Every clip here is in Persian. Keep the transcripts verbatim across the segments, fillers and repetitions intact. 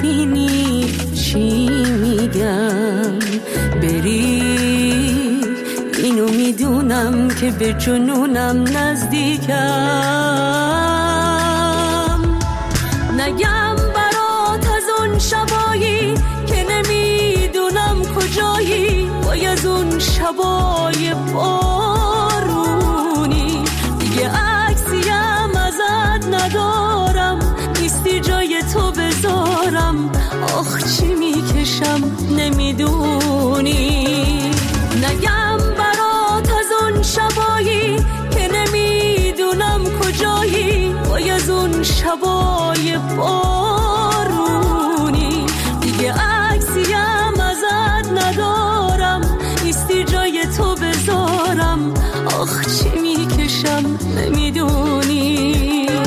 نبینی چی میگم. بری اینو میدونم که به جنونم نزدیکم. نگم برات از اون شبایی که نمیدونم کجایی، وای از اون شبای بارونی. دیگه عکسیم ازت ندارم، نیستی جای تو بذارم. آخ چی میکشم نمیدونی. نگم برات از اون شبایی که نمیدونم کجایی، وای از اون شبای بارونی. دیگه عکسیم ازت ندارم، نیستی جای تو بذارم. آخ چی میکشم نمیدونی.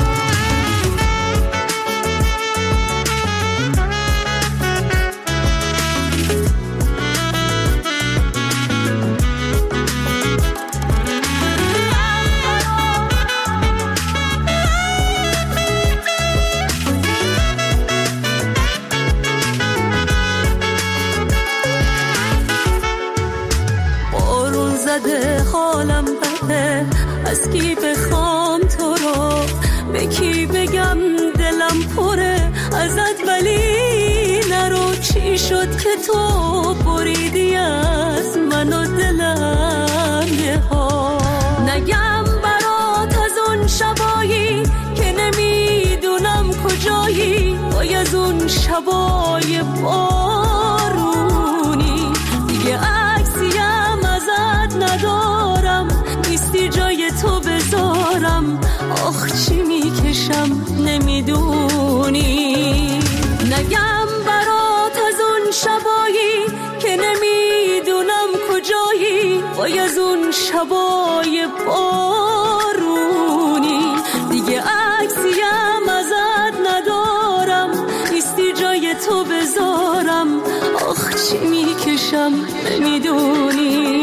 حالم بده، از کی بخوام تو رو، به کی بگم دلم پره ازت ولی نرو. چی شد که تو بریدی از من و دلم یه ها. نگم برات از اون شبایی که نمیدونم کجایی، وای از اون شبای بارونی. دیگه عکسیم ازت ندارم، نیستی جای تو بذارم. آخ چی میکشم نمیدونی. نگم برات از اون شبایی که نمیدونم کجایی، وای از اون شبای بارونی. دیگه عکسیم ازت ندارم، نیستی جای تو بذارم. آخ چی میکشم نمیدونی.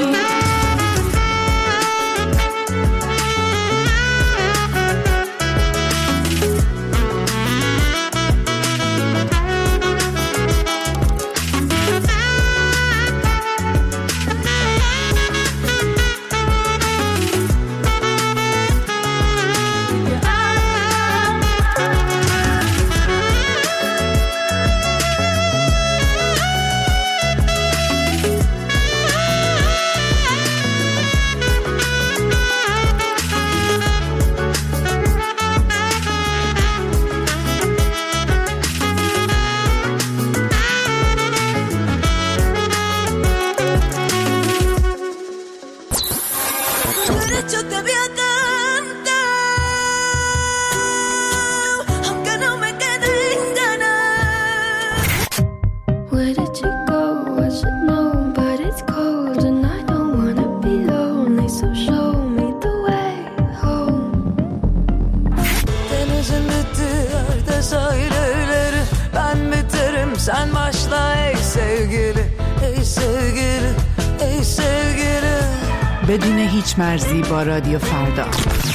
Sen başla ey sevgili, ey sevgili, ey sevgili. بدون هیچ مرزی با رادیو فردا.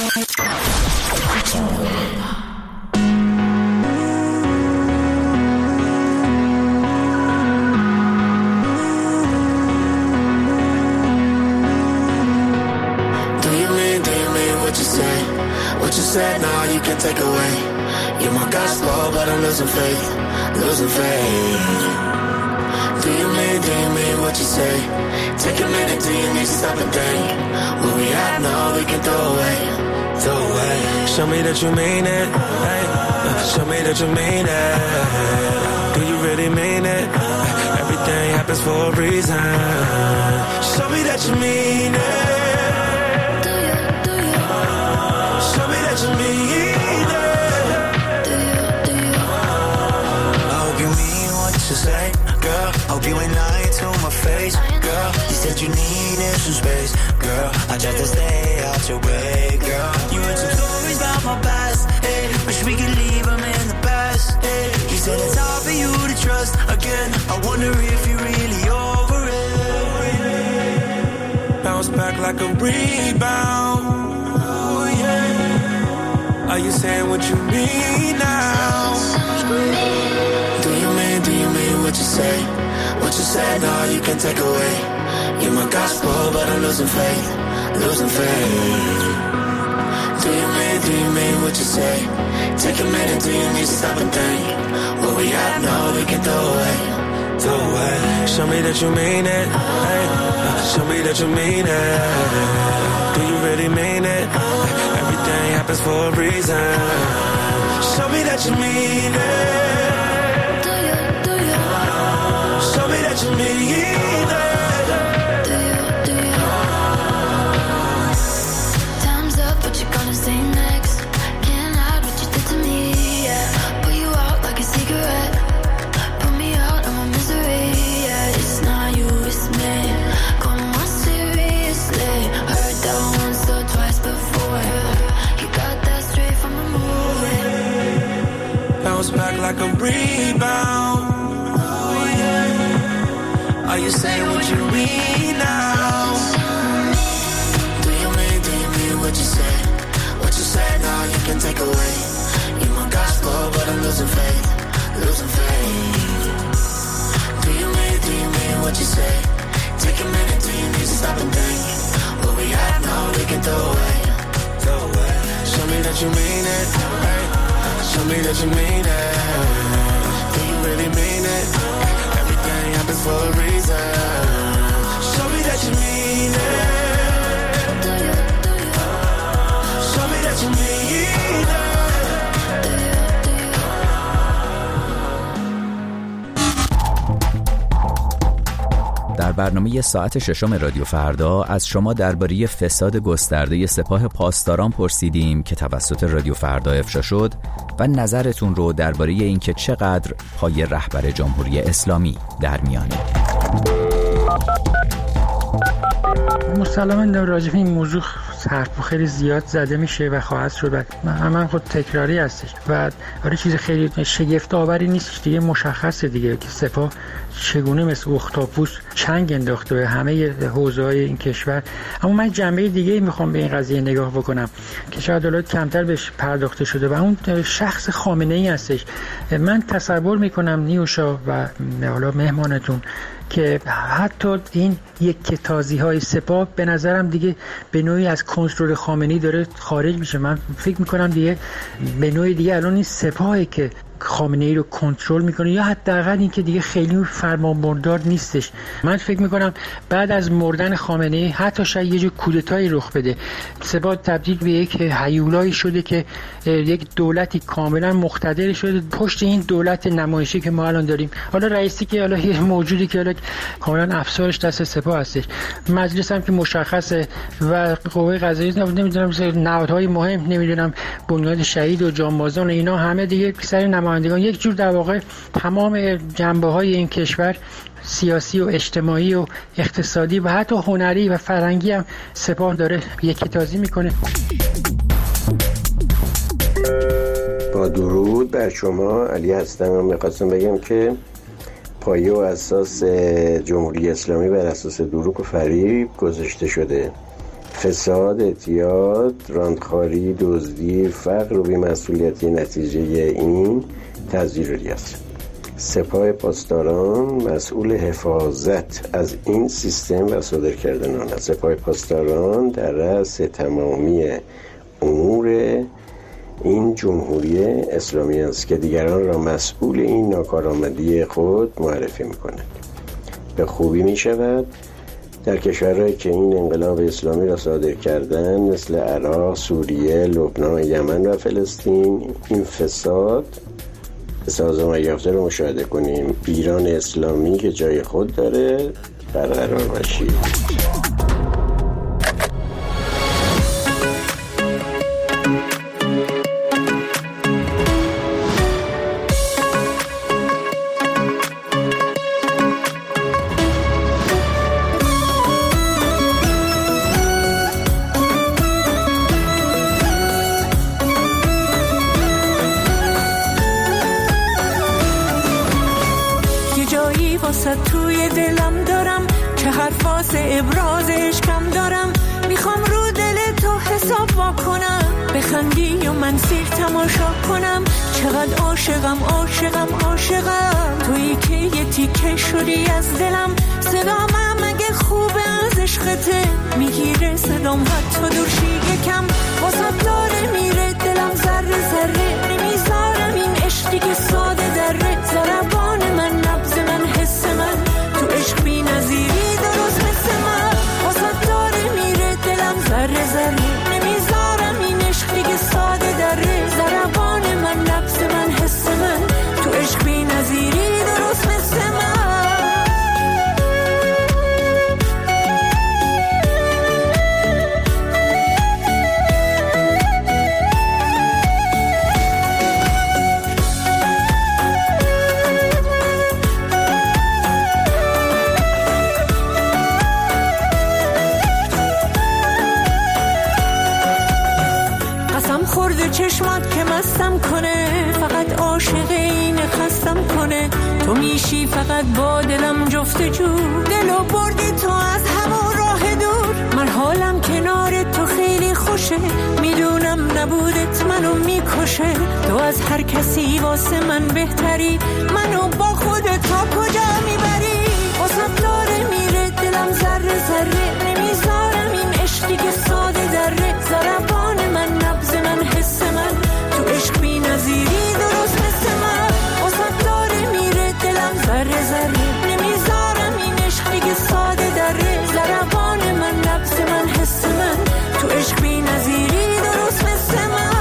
What you said, now you can take away. You're my gospel, but I'm losing faith, losing faith. Do you mean, do you mean what you say? Take a minute, do you need to stop and think? What we have now, we can throw away, throw away. Show me that you mean it, hey. Show me that you mean it. Do you really mean it? Everything happens for a reason. Show me that you mean it. You mean it. Do you, do you? I hope you mean what you say, girl. Hope you ain't lying to my face, girl. You said you needed some space, girl. I tried to stay out your way, girl. You heard some stories about my past, hey. Wish we could leave them in the past, hey. You said it's hard for you to trust again. I wonder if you're really over it. Bounce back like a rebound. Are you saying what you mean now? Do do you mean what you say? What you said, no, you can take away. You're my gospel, but I'm losing faith, losing faith. Do you mean, do you mean what you say? Take a minute, do you need to stop and think? What we have, no, we can throw away, throw away. Show me that you mean it, hey. Show me that you mean it. Do you really mean it? Everything happens for a reason. Show me that you mean it. Do you, do you? Show me that you mean it. Do you, do you? Time's up, what you gonna say next? Can't hide what you did to me, yeah. Put you out like a cigarette. Put me out of my misery, yeah. It's not you, it's me. Come on, seriously. Heard that once or twice before. You got that straight from the movie. Bounce back like a rebound. Oh, yeah. Are you saying what you mean now? Do you mean, do you mean what you say? What you said, now you can take away. You're my gospel, but I'm losing faith, losing faith. Do you mean, do you mean what you say? Take a minute, do you need to stop and think? What we have now, we can throw away, throw away. Show me that you mean it, hey. Show me that you mean it. Do you really mean it? Everything happens for a reason. Show me that you mean it. Do you, do you? Show me that you mean it. Do you, do you? در برنامه ساعت ششم رادیو فردا از شما درباره فساد گسترده سپاه پاسداران پرسیدیم که توسط رادیو فردا افشا شد و نظرتون رو درباره اینکه چقدر پای رهبر جمهوری اسلامی در میانه. مسلماً در راجع به این موضوع حرف خیلی زیاد زده میشه و خواهد شد و همون خود تکراری هستش و آره چیز خیلی شگفت آوری نیستش دیگه. مشخصه دیگه که سپاه چگونه مثل اختاپوس چنگ انداخته به همه حوزه‌های این کشور. اما من جنبه دیگه میخوام به این قضیه نگاه بکنم که شاید الان کمتر بهش پرداخته شده و اون شخص خامنه‌ای هستش. من تصور میکنم نیوشا و حالا مهمانتون که حتی این یک کتازی های سپاه به نظرم دیگه به نوعی از کنترل خامنه‌ای داره خارج میشه. من فکر میکنم دیگه به نوعی دیگه الان این سپاهی که خامنه‌ای رو کنترل میکنه یا حداقل این که دیگه خیلی فرمانبردار نیستش. من فکر میکنم بعد از مردن خامنه‌ای حتی شاید یه جور کودتایی رخ بده. سپاه تبدیل به یک هیولایی شده که یک دولتی کاملا مقتدر شده پشت این دولت نمایشی که ما الان داریم. حالا رئیسی که حالا یه موجودی که حالا کاملا افسارش دست سپاه هستش، مجلس هم که مشخصه و قوه قضاییه نمیدونم نهادهای مهم نمیدونم بنیاد شهید و جانبازان و اینا همه دیگه سر نمایندگان یک جور در واقع تمام جنبه‌های این کشور سیاسی و اجتماعی و اقتصادی و حتی هنری و فرهنگی هم سپاه داره یکی‌تازی میکنه. با درود بر شما، علی هستم. من می‌خواستم بگم که پایه و اساس جمهوری اسلامی بر اساس دروغ و فریب گذاشته شده. فساد، اعتیاد، راندخواری، دزدی، فقر و بی‌مسئولیتی نتیجه این تزویری است. سپاه پاسداران مسئول حفاظت از این سیستم و صادر کردن آن است. سپاه پاسداران در رأس تمامی امور این جمهوری اسلامی است که دیگران را مسئول این ناکارآمدی خود معرفی می‌کند. به خوبی می‌شود در کشورهایی که این انقلاب اسلامی را صادر کردند مثل عراق، سوریه، لبنان، یمن و فلسطین این فساد سازمان یافته رو مشاهده کنیم. ایران اسلامی که جای خود داره برقرار باشید. توی دلم دارم که حرف واسه ابرازش کم دارم. میخوام رو دل تو حساب با کنم، به بخندی و من سیر تماشا کنم. چقدر عاشقم عاشقم عاشقم تویی که یه تیکه شدی از دلم. صدام اگه خوبه از عشقته میگیره صدام حتی دورشی یکم. واسه داره میره دلم ذره ذره نمیذارم این عشقی که ساده دره. ضربان من نبض من حس من تو عشق بی نظیری درست مثل من. واسه داره میره دلم ذره ذره نمیذارم این عشقی که ساده دره. ضربان من نبض من حس من تو عشق بی نظیری درست مثل من. چشمات که مستم کنه فقط عاشق اینه خستم کنه. تو میشی فقط با دلم جفت جو دلو بردی تو از همون راه دور. من حالم کنار تو خیلی خوشه میدونم نبودت منو میکشه. تو از هر کسی واسه من بهتری منو با خودت تا کجا میبری. واسه داره میره دلم ذره ذره نمیذارم این عشقی که ساده دره. ضربان من نبض من حس من تو عشق بی نظیری درست مثل من. واسه داره میره دلم ذره ذره نمیذارم این عشقی که ساده دره. ضربان من نبض من حس من تو عشق بی نظیری درست مثل من.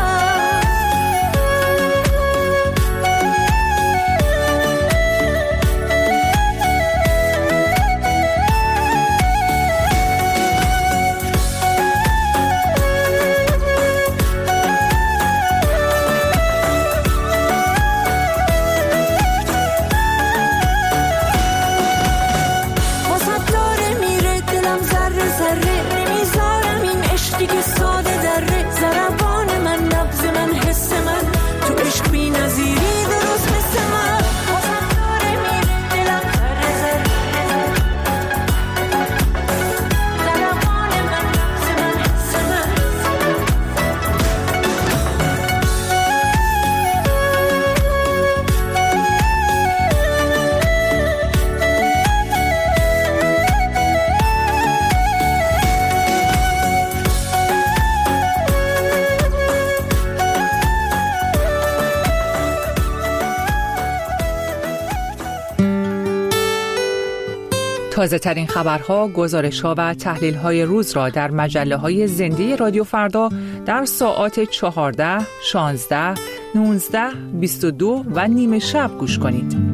تازه ترین خبرها، گزارش‌ها و تحلیل‌های روز را در مجله‌های زنده رادیو فردا در ساعات چهارده، شانزده، نوزده، بیست و دو و نیمه شب گوش کنید.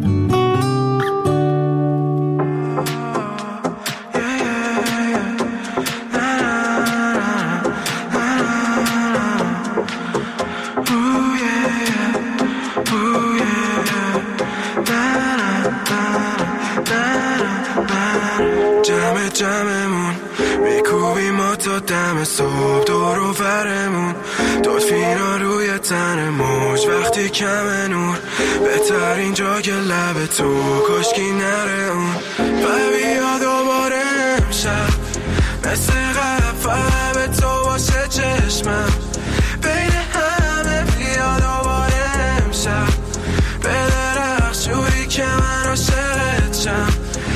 جمعمون میکوبیم ما تا دم صبح دور و برمون. دلفینا روی تن موج وقتی کم نور. بهترین جا که لب تو کشکی نره اون. و بیا دوباره امشب مثل قفل به تو باشه چشمم. بین همه بیا دوباره امشب به درخش جوری که من عاشقت شم.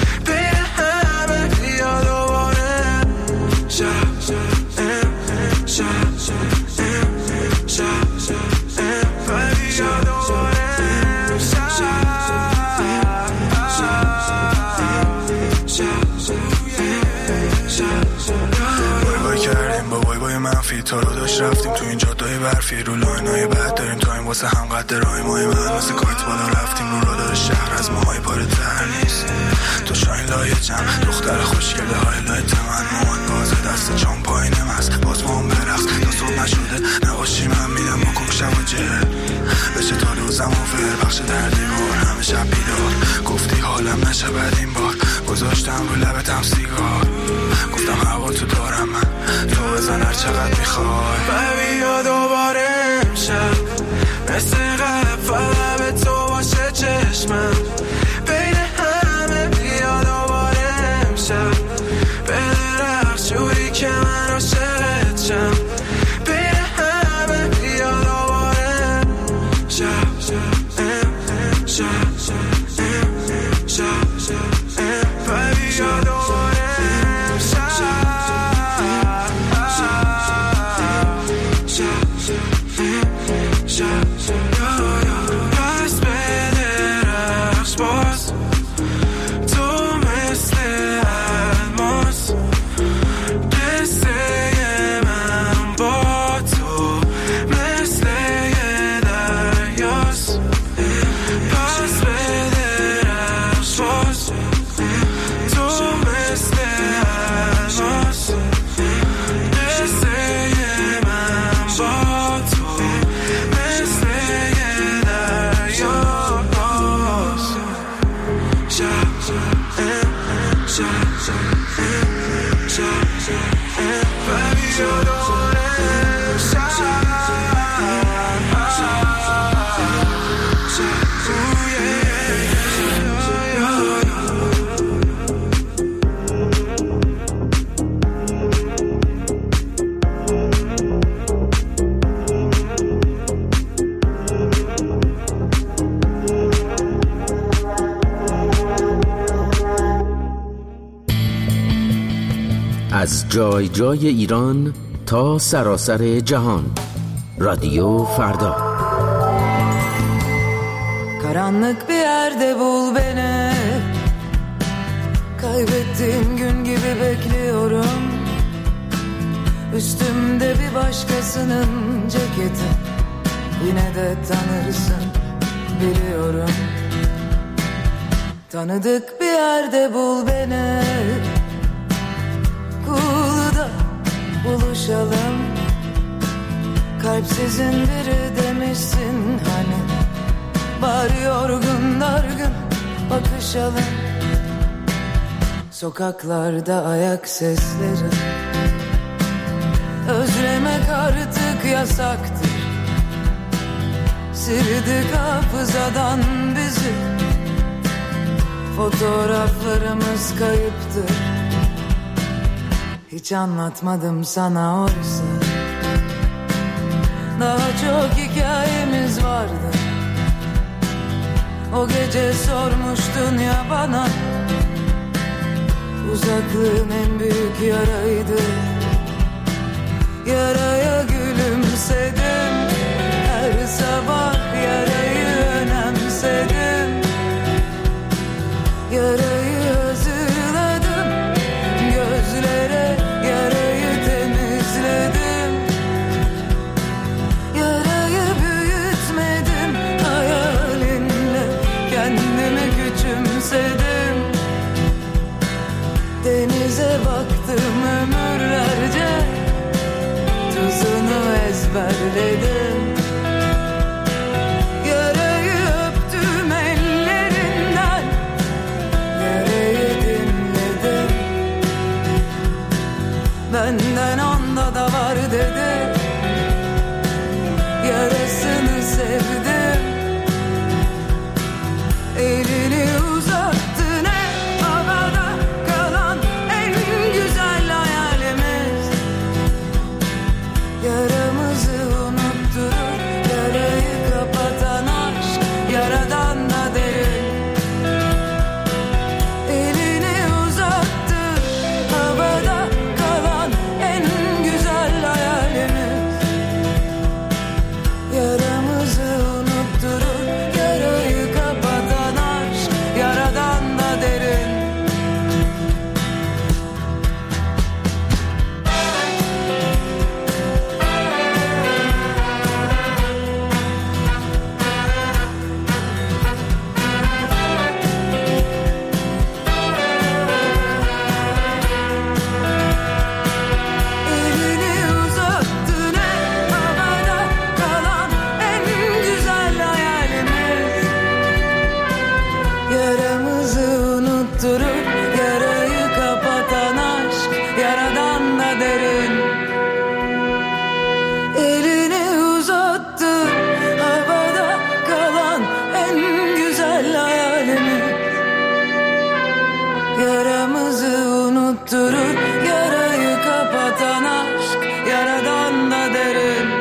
تو رو داشت رفتیم تو این جادای برفی رو لاینای بعد داریم تو این واسه هم قد رای مای من واسه کارت بالا رفتیم رو را داره شهر از ماهای پاره تر نیست. تو شاین لایه جم دختر خوشگله های لایت من مامان بازه دست چون پایینم هست باز ما هم برقص تا صبح نشده نباشی من میدم بکن شب و جه بشه تا روزم و فر بخش در دیوار همه شب بیدار. گفتی حالم نشه بعد این بار گذاشتم رو لبتم سیگار. گفتم هوا تو دارم من تو بزن هر چقدر میخوای. و بیا دوباره امشب مثل قفل به تو باشه چشمم. بین همه بیا دوباره امشب به درخش جوری که من عاشقت شم. بین همه Baby, you're the one inside. از جای جای ایران تا سراسر جهان. رادیو فردا. Karanlık bir yerde bul beni. Kaybettiğim gün gibi bekliyorum. Üstümde bir başkasının ceketi. Yine de tanırsın biliyorum. Tanıdık bir yerde bul beni. Kulu'da buluşalım. Kalpsizin biri demişsin hani. Bari yorgun dargın bakışalım. Sokaklarda ayak sesleri. Özlemek artık yasaktır. Sildik hafızadan bizi. Fotoğraflarımız kayıptır. Hiç anlatmadım sana oysa. Daha çok hikayemiz vardı. O gece sormuştun ya bana. Uzaklığın en büyük yaraydı. Yaraya gülümsedim. Her sabah yarayı önemsedim. Yarayı hazırladım. Gözlere yarayı temizledim. Yarayı büyütmedim. Hayalinle kendimi küçümsedim. Denize baktım ömürlerce. Tuzunu ezberledim. Yarayı öptüm ellerinden. Yarayı dinledim. Benden onda da var dedi. Yarasını sevdim. Elini uzattı ne havada kalan en güzel hayalimiz. Yaramızı unutturur yarayı kapatan aşk. Yaradan da derin. Elini uzattı havada kalan en güzel hayalimiz. Yaramızı unutturur yarayı kapatan aşk. Yaradan da derin. Elini uzattı ne havada kalan en güzel hayalimiz. Yaramızı unutturur yarayı kapatan aşk. Yaradan da derin. Elini uzattı havada kalan en güzel hayalimiz. Yaramızı unutturur yarayı kapatan aşk. Yaradan da derin.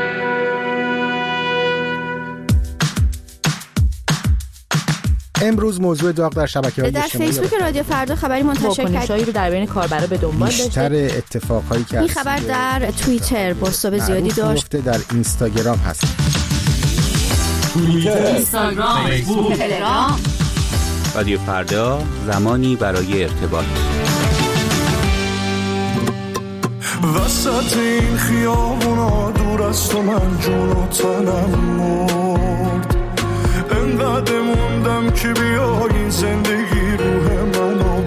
امروز موضوع داغ در شبکه‌های در اجتماعی فیسبوک رادیو فردا خبری منتشر واکنش‌هایی رو در بین کاربرا به دنبال داشته. بیشتر اتفاقهایی که این خبر در توییتر بازتاب زیادی داشت. در اینستاگرام هست. توییتر، اینستاگرام، فیسبوک، تلگرام. رادیو فردا، زمانی برای ارتباط. وسط این خیابونا دور از تو من جون و تنم مرد. انقدر موندم که بیا این زندگی روح منو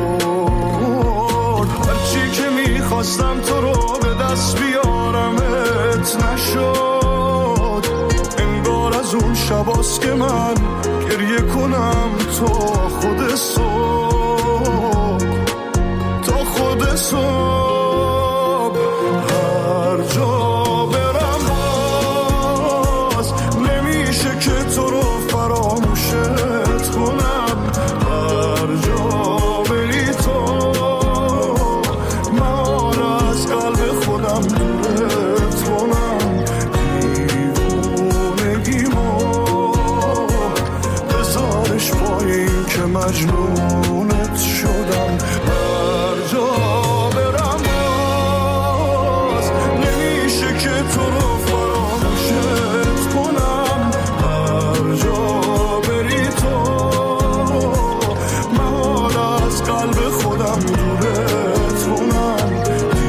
برد. هرچی که میخواستم تو رو به دست بیارمت نشد. انگار از اون شباست که من گریه کنم تا خود صبح، تا خود صبح. تو رو فراموشت کنم، هر جا بری تو محال از قلب خودم دورت کنم.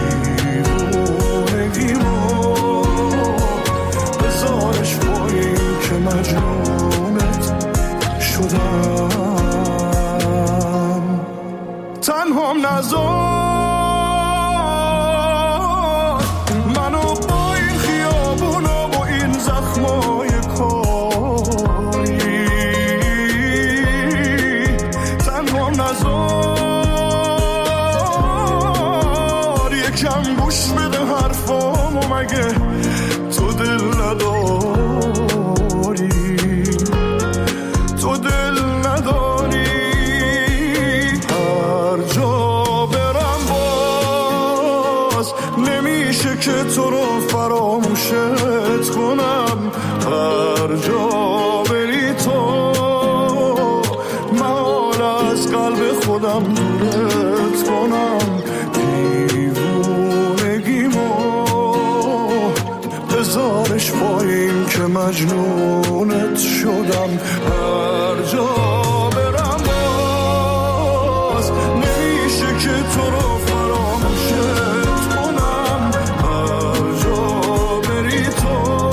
دیوونگیمو بذارش پایین که مجنونت شدم. تنهام نذار منو با این خیابونا و این زخمای کاری، تنهام نذار یکم گوش بده حرفامو، مگه تو دل نداری، تو دل نداری. هر جا برم باز نمیشه که تو رو فراموشت کنم، هر جا بری تو محال از قلب خودم دورت کنم. دیوونگیمو بذارش پایین که مجنونت شدم. هر جا برم باز نمیشه که تو رو فراموشت کنم، هر جا بری تو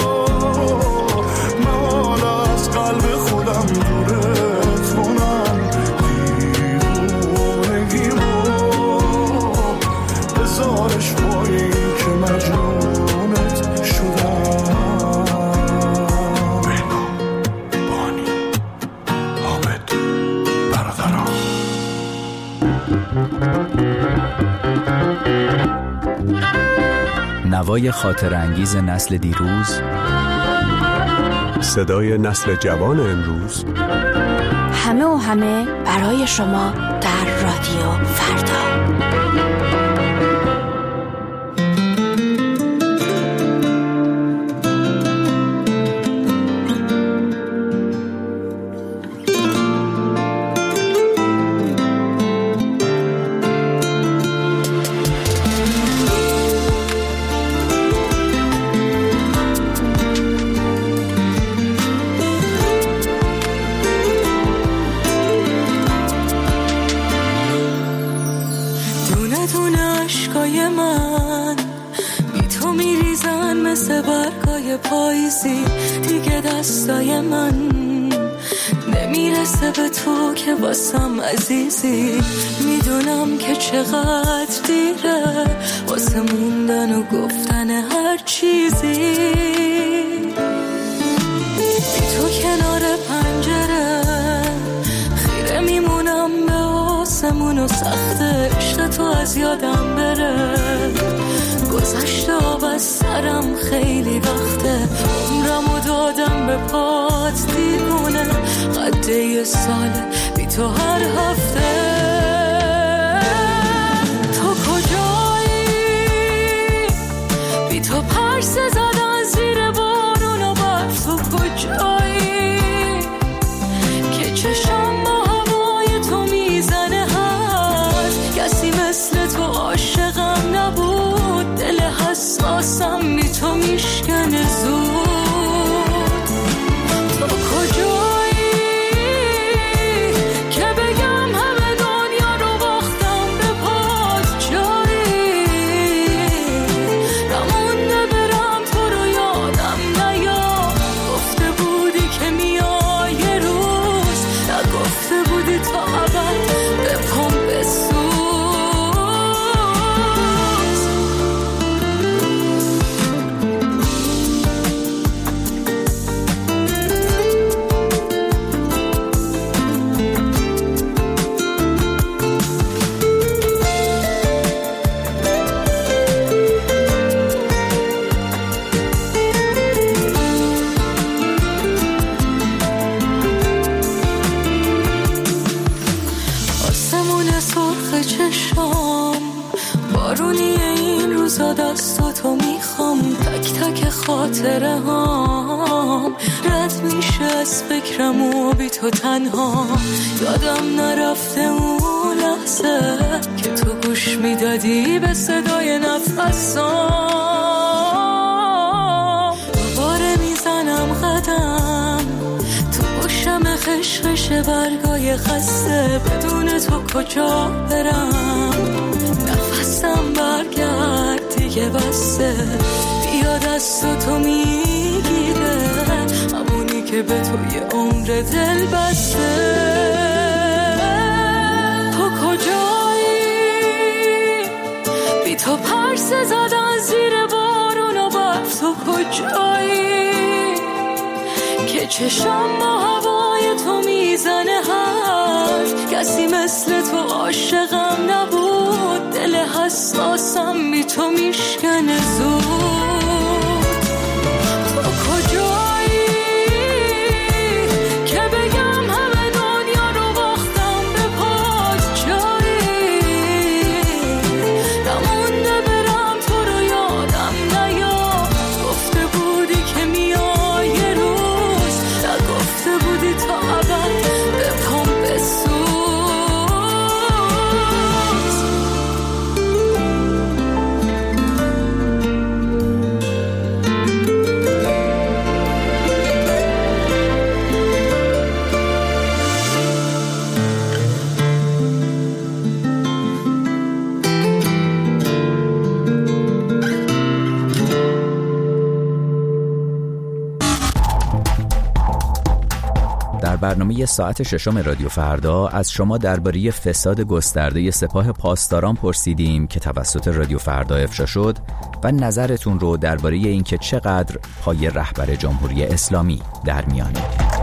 محال از قلب خودم دورت کنم. دیوونگیمو بذارش پایین که مجنونت شدم. نوای خاطر انگیز نسل دیروز، صدای نسل جوان امروز، همه و همه برای شما در رادیو فردا. پاییزی دیگه دستای من نمیرسه به تو که واسم عزیزی. میدونم که چقدر دیره واسه موندن و گفتن هر چیزی. بی تو کنار پنجره خیره میمونم به آسمون و سخت عشق تو از یادم بره. گذشته آب از سرم خیلی وقته، عمرمو دادم به پات دیوونه. قد یه ساله بی تو هر هفته. تو کجایی؟ بی تو پرسه زدن زیر بارون و برف. تو کجایی که چشم با هوای تو میزنه؟ هست کسی مثل تو عاشقم نبود. دل حساسم بی تو میشکنه زود. تو کجایی که بگم همه دنیا رو باختم به پات؟ جایی نمونده برم تو رو یادم نیاد. گفته بودی که میای یه روز، نگفته بودی تا ابد به پام بسوز. دستاتو میخوام، تک تک خاطره هام رد میشه از فکرم و بی تو تنها. یادم نرفته اون لحظه که تو گوش میدادی به صدای نفسام. خشخش برگای خسته بدون تو کجا برم نفسم برگرد دیگه بسته بیا دست تو میگیره همونی که به توی عمر دل بسته تو کجایی بی تو پرسه زدن زیر بارون و برف تو کجایی که چشم با هوای تو میزنه حرف کسی مثل تو عاشقم نبود دل حساسم بی تو میشکنه زود تو کجایی که بگم همه دنیا رو باختم به پات جایی نمونده برم تو رو یادم نیا گفته بودی که میای یه روز نگفته بودی تا ابد به پام بسوز در برنامه ساعت ششم رادیو فردا از شما درباره فساد گسترده سپاه پاسداران پرسیدیم که توسط رادیو فردا افشا شد و نظرتون رو درباره اینکه چقدر پای رهبر جمهوری اسلامی در میانه.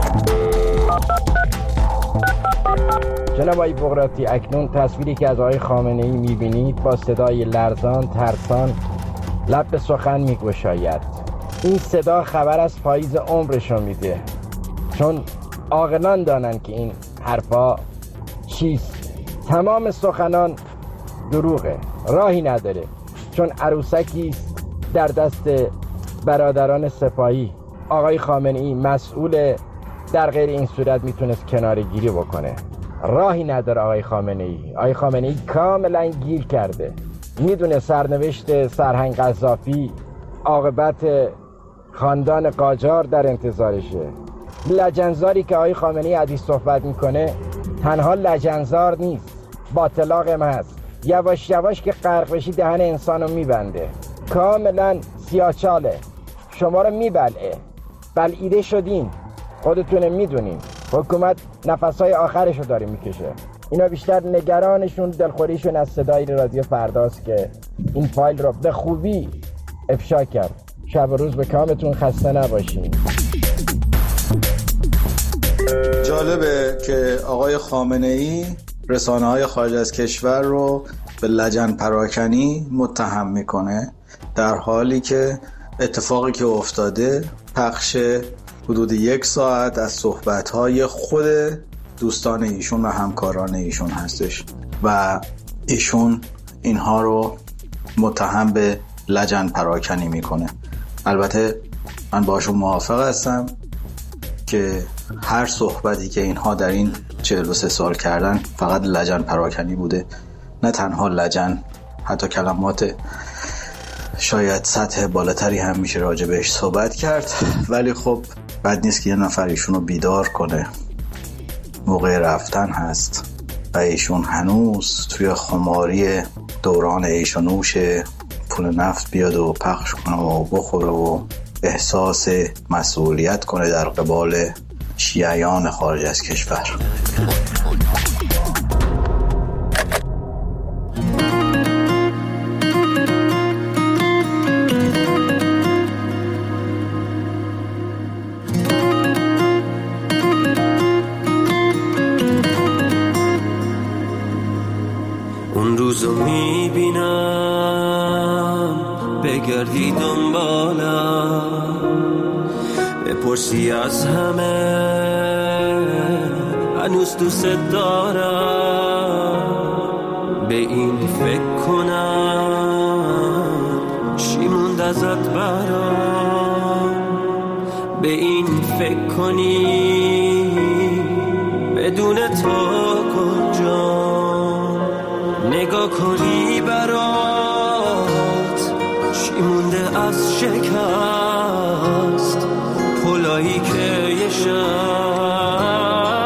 جناب آقای بغراتی، اکنون تصویری که از آقای خامنه‌ای می‌بینید با صدای لرزان ترسان لب به سخن می‌گشاید. این صدا خبر از پاییز عمرش رو میده، چون عاقلان دانن که این حرفا چیست. تمام سخنان دروغه، راهی نداره، چون عروسکی در دست برادران سپاهی. آقای خامنه‌ای مسئول، در غیر این صورت میتونست کناره‌گیری بکنه. راهی نداره آقای خامنه‌ای. آقای خامنه‌ای کاملا گیر کرده، میدونه سرنوشت سرهنگ قذافی، عاقبت خاندان قاجار در انتظارشه. لجنزاری که آقای خامنه‌ای حدیث صحبت میکنه تنها لجنزار نیست، باطلاق هم هست. یواش یواش که غرق بشی دهن انسانو میبنده، کاملا سیاچاله، شما رو میبلعه. بلعیده شدین، خودتونه میدونین. حکومت نفسهای آخرشو داره میکشه. اینا بیشتر نگرانشون دلخوریشون از صدای رادیو فرداست که این فایل رو به خوبی افشا کرد. شب و روز به کامتون خسته نباشین. جالبه که آقای خامنه‌ای رسانه‌های خارج از کشور رو به لجن پراکنی متهم میکنه، در حالی که اتفاقی که افتاده پخش حدود یک ساعت از صحبت‌های خود دوستان ایشون و همکاران ایشون هستش و ایشون اینها رو متهم به لجن پراکنی میکنه. البته من باشون موافق هستم که هر صحبتی که اینها در این چهل و سه سال کردن فقط لجن پراکنی بوده، نه تنها لجن، حتی کلمات شاید سطح بالاتری هم میشه راجع بهش صحبت کرد. ولی خب بد نیست که یه نفر ایشون رو بیدار کنه، موقع رفتن هست و ایشون هنوز توی خماری دوران عیش و نوش پول نفت بیاد و پخش کنه و بخوره و احساس مسئولیت کنه در قبال شیعیان خارج از کشور. اون روزو میبینم بگردی دنبالم، بپرسی از همه هنوز دوست دارم، به این فکر کنم چی موند ازت برام، به این فکر کنی بدون تو کجا، نگاه کنی برات چی مونده از شکست، پلایی که یه شب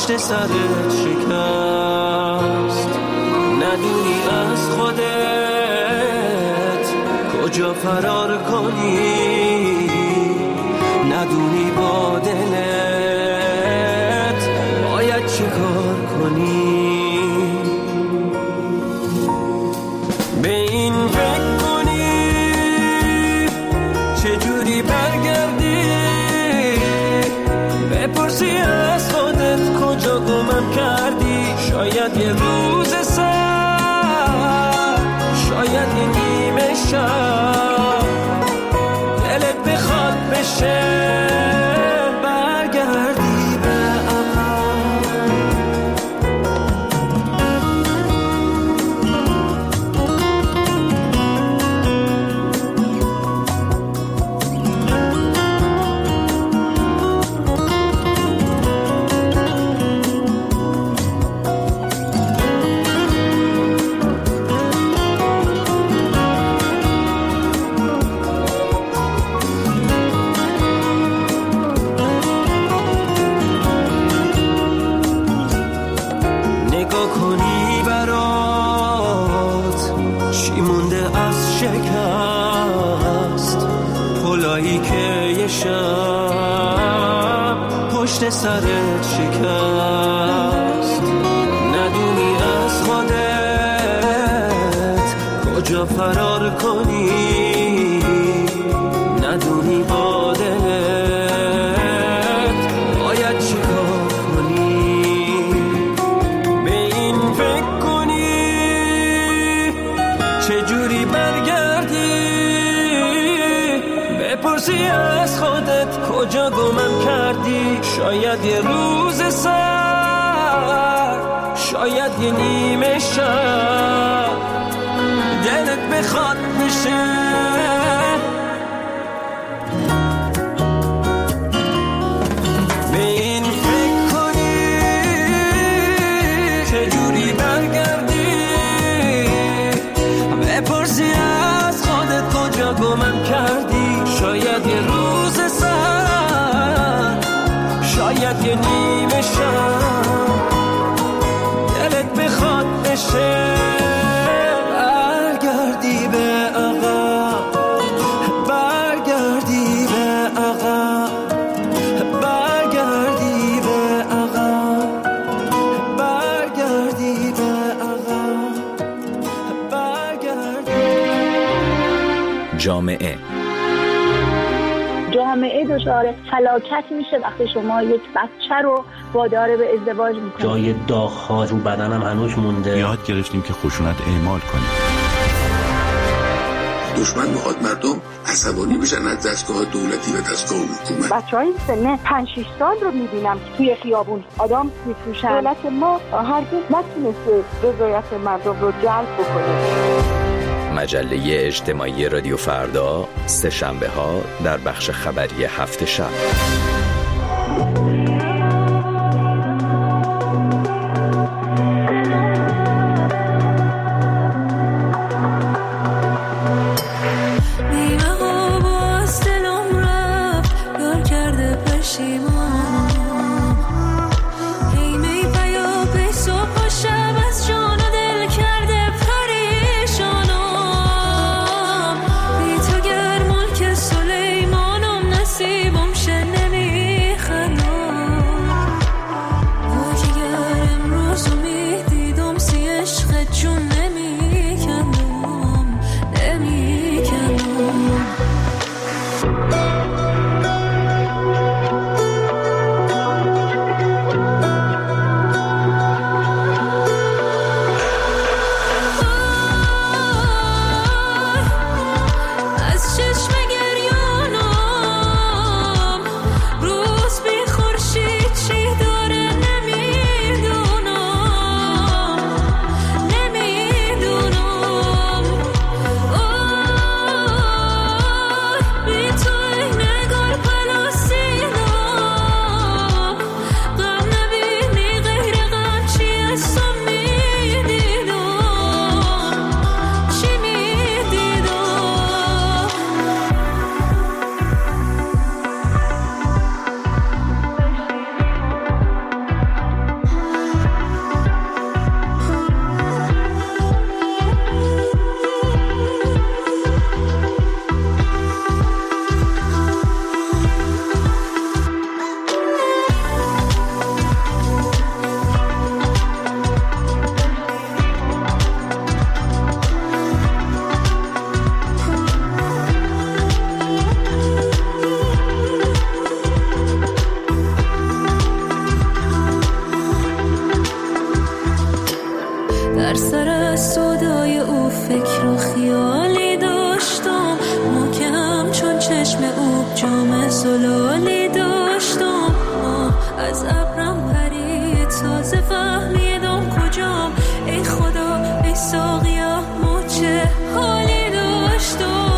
پشت سرت شکست. ندونی از خودت کجا فرار کنی، ندونی با دلت باید چه کار کنی. به این فکر کنی چجوری برگردی، بپرسی از خودت کجا گمم کردی. شاید یه روز سر، شاید یه نیمه شب دلت بخواد بشه برگردی به سرت شکست. ندونی از خودت کجا فرار کنی، ندونی با دلت باید چه کار کنی. به این فکر کنی چجوری برگردی، بپرسی از خودت کجا گمم کردی. شاید یه روز سر، شاید یه نیمه شب دلت بخواد بشه. به این فکر کنی چجوری برگردی، بپرسی از خودت کجا گمم کردی. شاید یه روز سر، شاید یه نیمه شب دلت بخواد بشه برگردی به عقب، برگردی به عقب، برگردی به عقب، برگردی به عقب، برگردی. جامعه جامعه دچار فلاکت میشه وقتی شما یک بچه رو وادار به ازدواج میکنید. جای داغ‌ها رو بدنم هنوز مونده. یاد گرفتیم که خشونت اعمال کنیم. دشمن میخواد مردم عصبانی بشن از دستگاه دولتی و دستگاه حکومت. بچهای سن پنج شش سال رو میبینم که توی خیابون آدم میفروشن. دولت ما هرگز نتونسته رضایت مردم رو جلب بکنه. مجله اجتماعی رادیو فردا، سه شنبه ها در بخش خبری هفت شب. نصیبم شه نمیخوام خیالی داشتم، محکم چون چشم او جام زلالی داشتم. از ابرم پرید تازه فهمیدم کجام. ای خدا ای ساقیا ما چه حالی داشتم.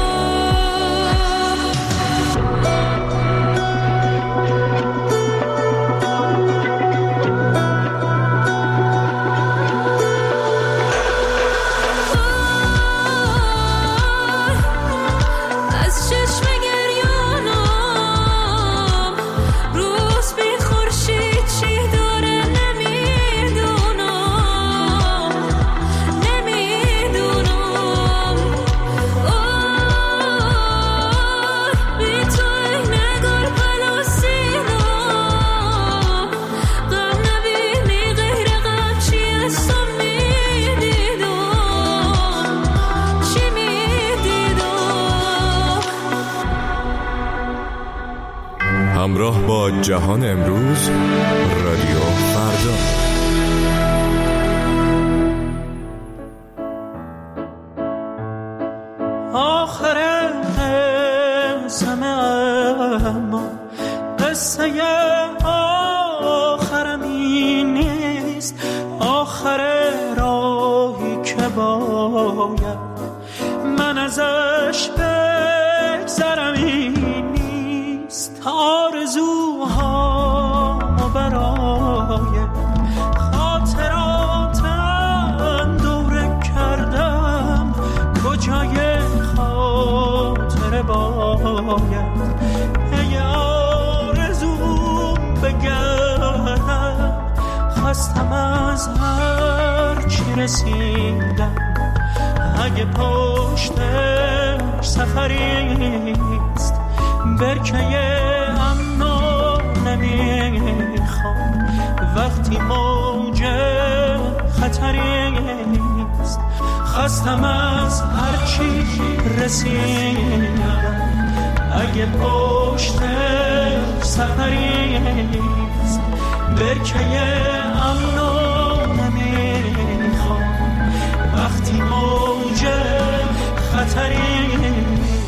همراه با جهان امروز، رادیو فردا. آخر همه اما قصه آخرم این نیست. آخر راهی که باید من ازش بگذرم این نیست. آرزوها برای خاطراتم دوره کردم، کجای خاطر باید ای آرزوم بگردم. خستم از هر چی رسیدم، اگه پشتش سفریست برکه امنو نمیخوام. وقتی موج خطریست خستم از هر چی رسیدم، اگه پشتش سفریست برکه امنو نمیخوام. وقتی موج خطریست.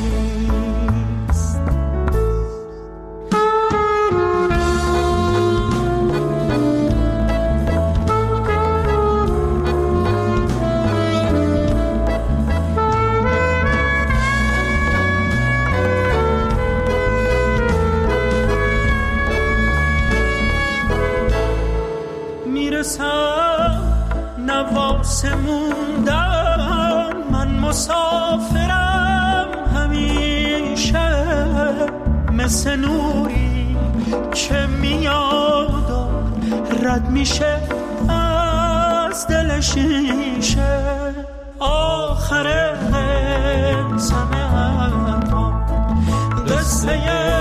نواسه موندم من مسافرم همیشه، مثل نوری که میاد و رد میشه از دل شیشه. آخر زمه اما قصه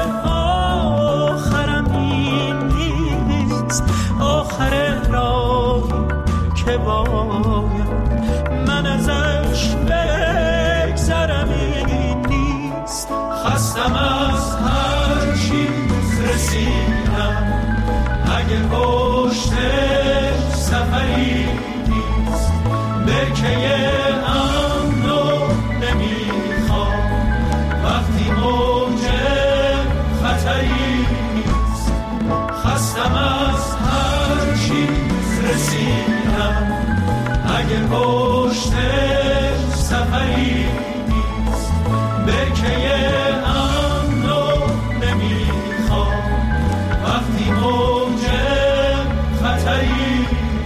آخرم این نیست. آخر راهی که باید من ازش بگذرم این نیست. خستم از هر چیز رسیدم، اگه پشتش سفری نیست برکه امنو نمیخوام. وقتی موج خطری نیست خستم از هر چیز رسیدم، اگه پشتش سفری نیست برکه امنو نمیخوام. وقتی موج خطری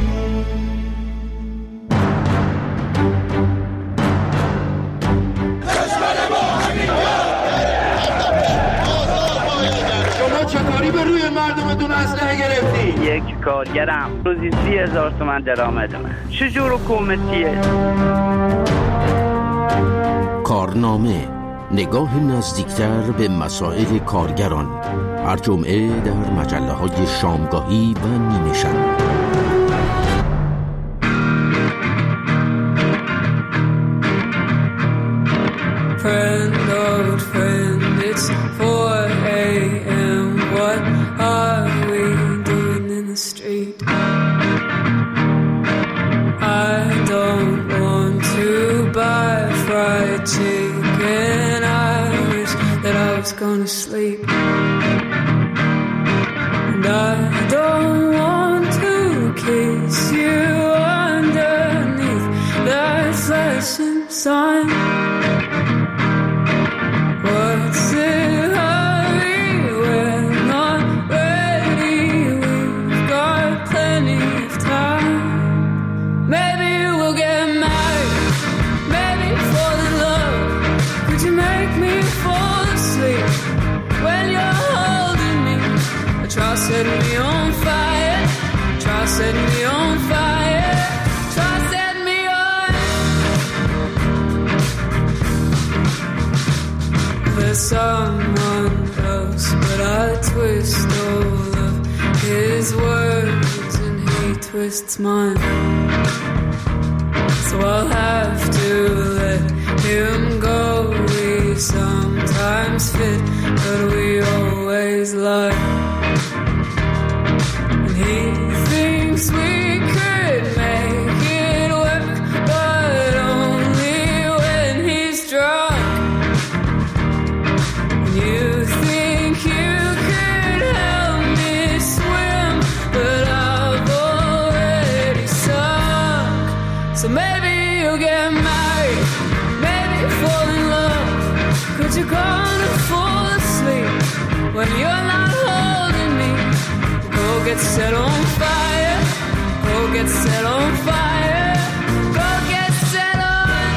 چطوری به روی مردمتون اسلحه گرفتی؟ یک کارگرم روزی سی هزار تومن درآمدمه. چجور حکومتیه؟ کارنامه، نگاه نزدیکتر به مسائل کارگران، هر جمعه در مجله های شامگاهی و نیمه شب. Friend, old friend, it's four a.m. What are we doing in the street? I don't want to buy from fried chicken. I wish that I was gonna sleep. And I don't want to kiss you underneath that flashing sign. What's the hurry? We're not ready. We've got plenty of time. Maybe we'll get married. Maybe fall in love. Could you make me fall asleep when you're holding me? Try setting me on fire. Try setting me on fire. Try setting me on. There's someone else, but I twist all of his words and he twists mine. So I'll have to let him go. We sometimes fit, but we always lie. He thinks we could make it work, but only when he's drunk. You think you could help me swim, but I've already sunk. So maybe you'll get married, maybe fall in love. Could you gonna fall asleep when you're not holding me? Go get set on fire. Go get set on fire. Go get set on.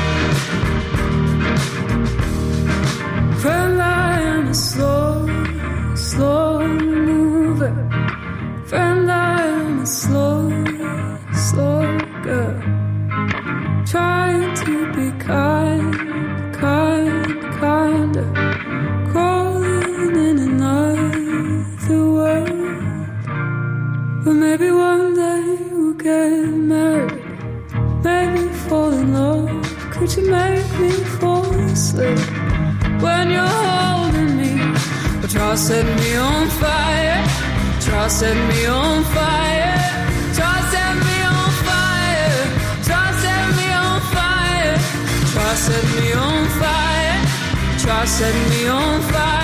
Friend, I am a slow, slow mover. Friend, I am a slow, slow girl. Trying to be kind, kind, kinder. Crawling in another world. But maybe one day we'll get married. Maybe fall in love. Could you make me fall asleep when you're holding me? But try setting me on fire. Try setting me on fire. Try setting me on fire. Try setting me on fire. Try setting me on fire. Try setting me on fire.